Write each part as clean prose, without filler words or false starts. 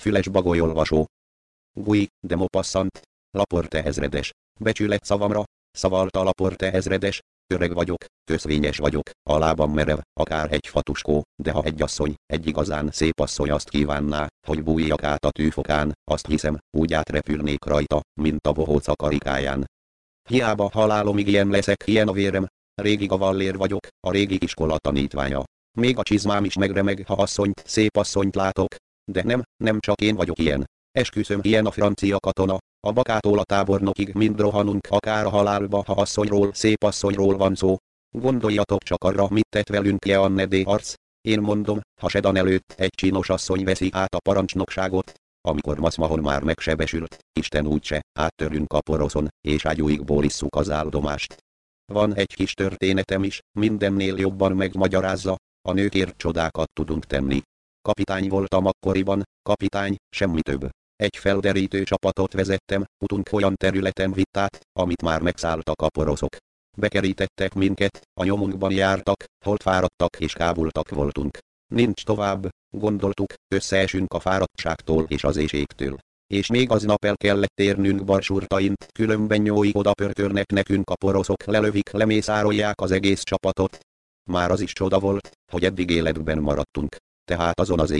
füles bagolyolvasó. Gui, de Maupassant, Laporte ezredes. Becsület szavamra, szavalta Laporte ezredes, öreg vagyok, köszvényes vagyok, a lábam merev, akár egy fatuskó, de ha egy asszony, egy igazán szép asszony azt kívánná, hogy bújjak át a tűfokán, azt hiszem, úgy átrepülnék rajta, mint a bohóc a karikáján. Hiába halálomig ilyen leszek, ilyen a vérem, régi gavallér vagyok, a régi iskola tanítványa. Még a csizmám is megremeg, ha asszonyt, szép asszonyt látok, de nem csak én vagyok ilyen. Esküszöm, ilyen a francia katona, a bakától a tábornokig mind rohanunk akár a halálba, ha asszonyról, szép asszonyról van szó. Gondoljatok csak arra, mit tett velünk Jeanne d'Arc. Én mondom, ha Sedan előtt egy csinos asszony veszi át a parancsnokságot, amikor Masmahon már megsebesült, Isten úgyse, áttörünk a poroszon, és ágyúikból isszuk az áldomást. Van egy kis történetem is, mindennél jobban megmagyarázza, a nőkért csodákat tudunk tenni. Kapitány voltam akkoriban, kapitány, semmi több. Egy felderítő csapatot vezettem, utunk olyan területen vitt át, amit már megszálltak a poroszok. Bekerítettek minket, a nyomunkban jártak, holt fáradtak és kábultak voltunk. Nincs tovább, gondoltuk, összeesünk a fáradtságtól és az éhségtől. És még aznap el kellett térnünk Barsurtaint, különben nyóig odapörkölnek nekünk a poroszok, lelövik, lemészárolják az egész csapatot. Már az is csoda volt, hogy eddig életben maradtunk. Tehát azon az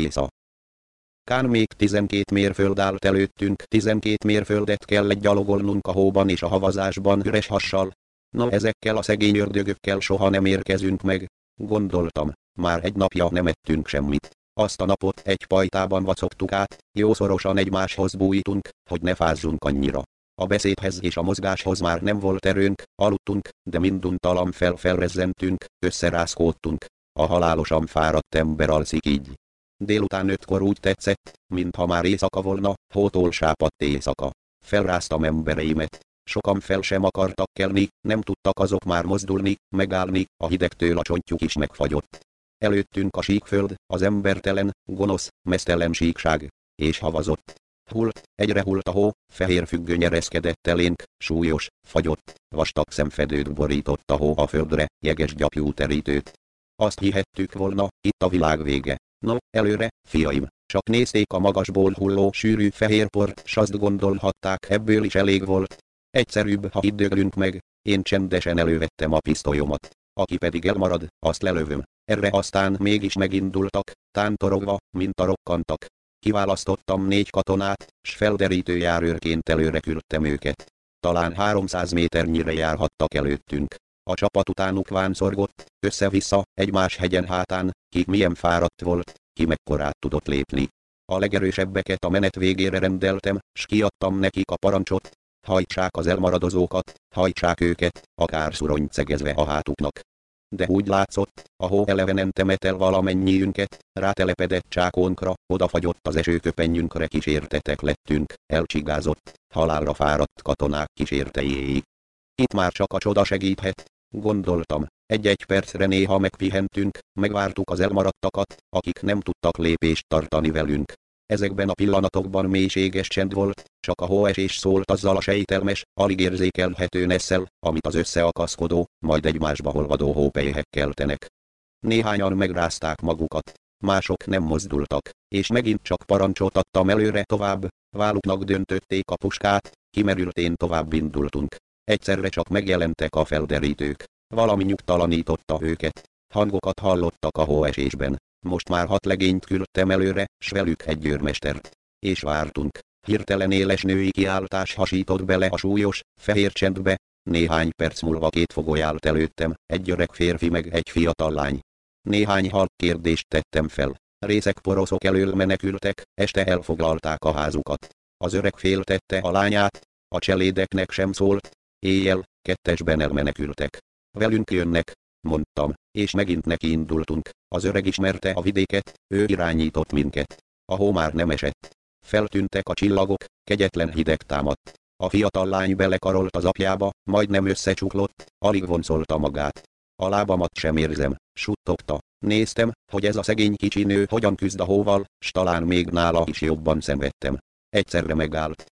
éjszakán még 12 mérföld állt előttünk, 12 mérföldet kellett gyalogolnunk a hóban és a havazásban üres hassal. Na ezekkel a szegény ördögökkel soha nem érkezünk meg, gondoltam, már egy napja nem ettünk semmit. Azt a napot egy pajtában vacogtuk át, jószorosan egymáshoz bújtunk, hogy ne fázzunk annyira. A beszédhez és a mozgáshoz már nem volt erőnk, aludtunk, de minduntalan felrezzentünk, összerázkódtunk. A halálosan fáradt ember alszik így. Délután 5-kor úgy tetszett, mintha már éjszaka volna, hótól sápadt éjszaka. Felráztam embereimet. Sokan fel sem akartak kelni, nem tudtak azok már mozdulni, megállni, a hidegtől a csontjuk is megfagyott. Előttünk a síkföld, az embertelen, gonosz, meztelen síkság, és havazott. Egyre hult a hó, fehér függöny ereszkedett elénk, súlyos, fagyott, vastag szemfedőt borított a hó a földre, jeges gyapjú terítőt. Azt hihettük volna, itt a világ vége. No, előre, fiaim, csak nézték a magasból hulló sűrű fehér port, s azt gondolhatták, ebből is elég volt. Egyszerűbb, ha itt döglünk meg, én csendesen elővettem a pisztolyomat. Aki pedig elmarad, azt lelövöm. Erre aztán mégis megindultak, tántorogva, mint a rokkantak. Kiválasztottam 4 katonát, s felderítő járőrként előre küldtem őket. Talán 300 méternyire járhattak előttünk. A csapat utánuk vánszorgott, össze-vissza, egymás hegyen hátán, ki milyen fáradt volt, ki mekkorát tudott lépni. A legerősebbeket a menet végére rendeltem, s kiadtam nekik a parancsot, hajtsák az elmaradozókat, hajtsák őket, akár szurony cegezve a hátuknak. De úgy látszott, a hó elevenen temet el valamennyiünket, rátelepedett csákónkra, odafagyott az esőköpenyünkre, kísértetek lettünk, elcsigázott, halálra fáradt katonák kísértejéig. Itt már csak a csoda segíthet, gondoltam. Egy-egy percre néha megpihentünk, megvártuk az elmaradtakat, akik nem tudtak lépést tartani velünk. Ezekben a pillanatokban mélységes csend volt, csak a hóesés szólt azzal a sejtelmes, alig érzékelhető nesszel, amit az összeakaszkodó, majd egymásba holvadó hópelyhek keltenek. Néhányan megrázták magukat, mások nem mozdultak, és megint csak parancsot adtam előre tovább, válluknak döntötték a puskát, kimerültén tovább indultunk. Egyszerre csak megjelentek a felderítők. Valami nyugtalanította őket. Hangokat hallottak a hóesésben. Most már 6 legényt küldtem előre, s velük egy őrmestert. És vártunk. Hirtelen éles női kiáltás hasított bele a súlyos, fehér csendbe. Néhány perc múlva 2 fogoly állt előttem, egy öreg férfi meg egy fiatal lány. Néhány halk kérdést tettem fel. Részek poroszok elől menekültek, este elfoglalták a házukat. Az öreg féltette a lányát, a cselédeknek sem szólt. Éjjel, 2-esben elmenekültek. Velünk jönnek, mondtam, és megint neki indultunk. Az öreg ismerte a vidéket, ő irányított minket. A hó már nem esett. Feltűntek a csillagok, kegyetlen hideg támadt. A fiatal lány belekarolt az apjába, majdnem összecsuklott, alig vonszolta magát. A lábamat sem érzem, suttogta. Néztem, hogy ez a szegény kicsi nő hogyan küzd a hóval, s talán még nála is jobban szenvedtem. Egyszerre megállt.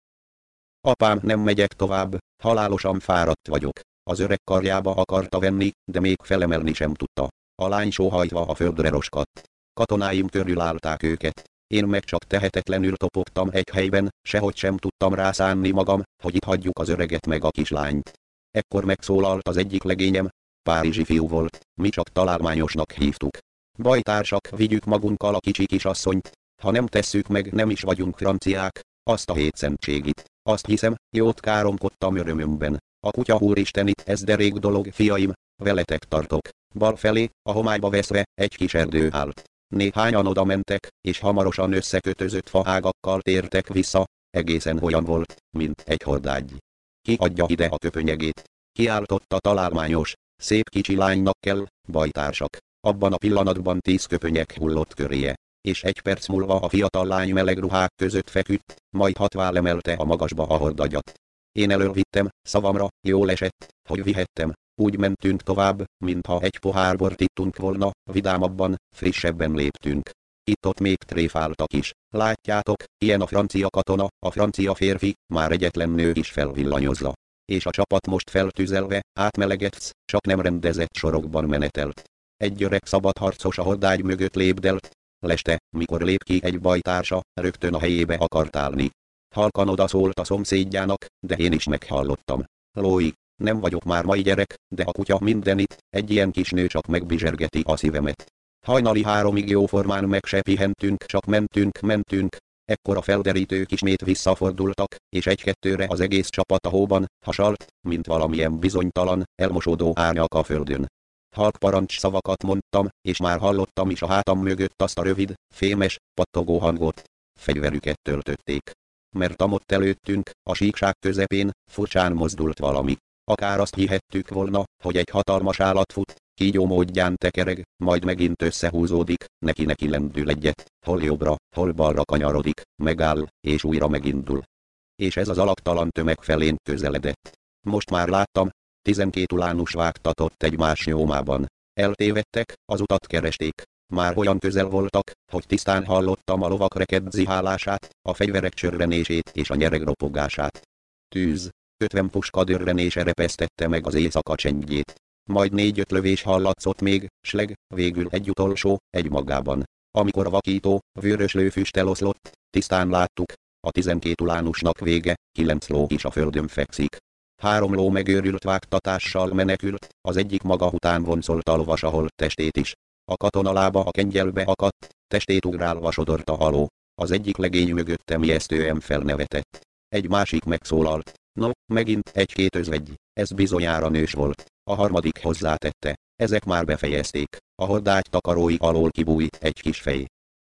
Apám, nem megyek tovább, halálosan fáradt vagyok. Az öreg karjába akarta venni, de még felemelni sem tudta. A lány sóhajtva a földre roskadt. Katonáim körül állták őket. Én meg csak tehetetlenül topogtam egy helyben, sehogy sem tudtam rászánni magam, hogy itt hagyjuk az öreget meg a kislányt. Ekkor megszólalt az egyik legényem, párizsi fiú volt, mi csak találmányosnak hívtuk. Bajtársak, vigyük magunkkal a kicsi kisasszonyt, ha nem tesszük meg, nem is vagyunk franciák, azt a hétszentségit. Azt hiszem, jót káromkodtam örömömben. A kutya úristenit, ez derék dolog, fiaim, veletek tartok. Bal felé, a homályba veszve, egy kis erdő állt. Néhányan oda mentek, és hamarosan összekötözött faágakkal tértek vissza, egészen olyan volt, mint egy hordágy. Ki adja ide a köpönyegét? Kiáltotta találmányos, szép kicsi lánynak kell, bajtársak. Abban a pillanatban 10 köpönyeg hullott köréje, és egy perc múlva a fiatal lány meleg ruhák között feküdt, majd hatván emelte a magasba a hordagyat. Én elölvittem, szavamra, jól esett, hogy vihettem. Úgy mentünk tovább, mintha egy pohár bort ittunk volna, vidámabban, frissebben léptünk. Itt-ott még tréfáltak is. Látjátok, ilyen a francia katona, a francia férfi, már egyetlen nő is felvillanyozza. És a csapat most feltüzelve, átmelegedsz, csak nem rendezett sorokban menetelt. Egy öreg szabadharcos a hordágy mögött lépdelt. Leste, mikor lép ki egy bajtársa, rögtön a helyébe akart állni. Halkan odaszólt a szomszédjának, de én is meghallottam. Lói, nem vagyok már mai gyerek, de a kutya mindenit, egy ilyen kis nő csak megbizsergeti a szívemet. Hajnali 3-ig jóformán meg se pihentünk, csak mentünk, ekkor a felderítők ismét visszafordultak, és 1-2-re az egész csapat a hóban hasalt, mint valamilyen bizonytalan, elmosódó árnyak a földön. Halk parancs szavakat mondtam, és már hallottam is a hátam mögött azt a rövid, fémes, pattogó hangot. Fegyverüket töltötték. Mert amott előttünk, a síkság közepén, furcsán mozdult valami. Akár azt hihettük volna, hogy egy hatalmas állat fut, kígyó módján tekereg, majd megint összehúzódik, neki lendül egyet, hol jobbra, hol balra kanyarodik, megáll, és újra megindul. És ez az alaktalan tömeg felén közeledett. Most már láttam, 12 ulánus vágtatott egymás nyomában. Eltévedtek, az utat keresték. Már olyan közel voltak, hogy tisztán hallottam a lovak reked zihálását, a fegyverek csörrenését és a nyereg ropogását. Tűz, 50 puska dörrenése repesztette meg az éjszaka csendjét. Majd 4-5 lövés hallatszott még, sleg, végül egy utolsó, egy magában. Amikor a vakító, vörös lőfüst eloszlott, tisztán láttuk, a 12 ulánusnak vége, 9 ló is a földön fekszik. 3 ló megőrült vágtatással menekült, az egyik maga után vonszolta a lovas a holt testét is. A katona lába a kengyelbe akadt, testét ugrálva sodorta a ló. Az egyik legény mögöttem ijesztően felnevetett. Egy másik megszólalt. No, megint 1-2 özvegy, ez bizonyára nős volt. A harmadik hozzátette. Ezek már befejezték. A hordágy takarói alól kibújt egy kis fej.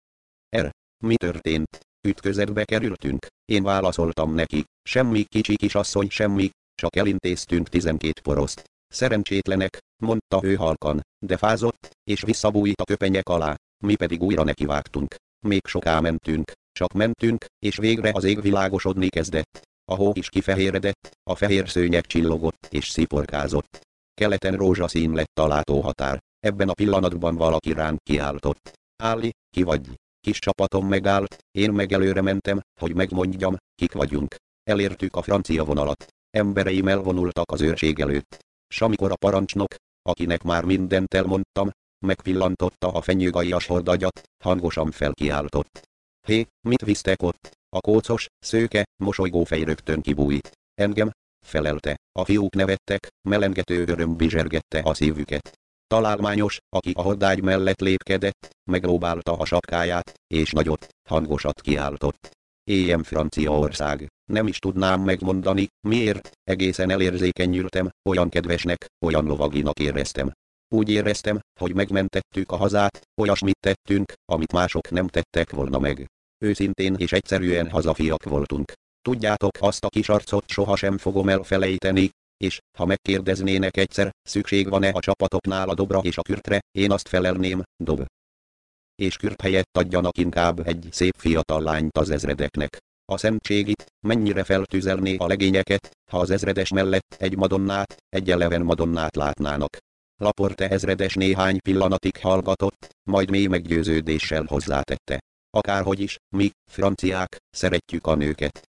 Mi történt? Ütközetbe kerültünk. Én válaszoltam neki. Semmi, kicsi kisasszony, semmi, csak elintéztünk 12 poroszt. Szerencsétlenek, mondta ő halkan, de fázott, és visszabújt a köpenyek alá, mi pedig újra nekivágtunk. Még soká mentünk, csak mentünk, és végre az ég világosodni kezdett. A hó is kifehéredett, a fehér szőnyeg csillogott és sziporkázott. Keleten rózsaszín lett a látóhatár. Ebben a pillanatban valaki ránk kiáltott. Álli, ki vagy? Kis csapatom megállt, én meg előre mentem, hogy megmondjam, kik vagyunk. Elértük a francia vonalat. Embereim elvonultak az őrség előtt. S amikor a parancsnok, akinek már mindent elmondtam, megpillantotta a fenyőgajas hordagyat, hangosan felkiáltott. Hé, mit visztek ott? A kócos, szőke, mosolygó fej rögtön kibújt. Engem? Felelte. A fiúk nevettek, melengető öröm bizsergette a szívüket. Találmányos, aki a hordágy mellett lépkedett, meglóbálta a sapkáját, és nagyot, hangosat kiáltott. Éjem Franciaország, nem is tudnám megmondani, miért, egészen elérzékenyültem, olyan kedvesnek, olyan lovaginak éreztem. Úgy éreztem, hogy megmentettük a hazát, olyasmit tettünk, amit mások nem tettek volna meg. Őszintén és egyszerűen hazafiak voltunk. Tudjátok, azt a kis arcot sohasem fogom elfelejteni, és, ha megkérdeznének egyszer, szükség van-e a csapatoknál a dobra és a kürtre, én azt felelném, dob. És kürt helyett adjanak inkább egy szép fiatal lányt az ezredeknek. A szentségit, mennyire feltüzelné a legényeket, ha az ezredes mellett egy madonnát, egy eleven madonnát látnának. Laporte ezredes néhány pillanatig hallgatott, majd mély meggyőződéssel hozzátette. Akárhogy is, mi, franciák, szeretjük a nőket.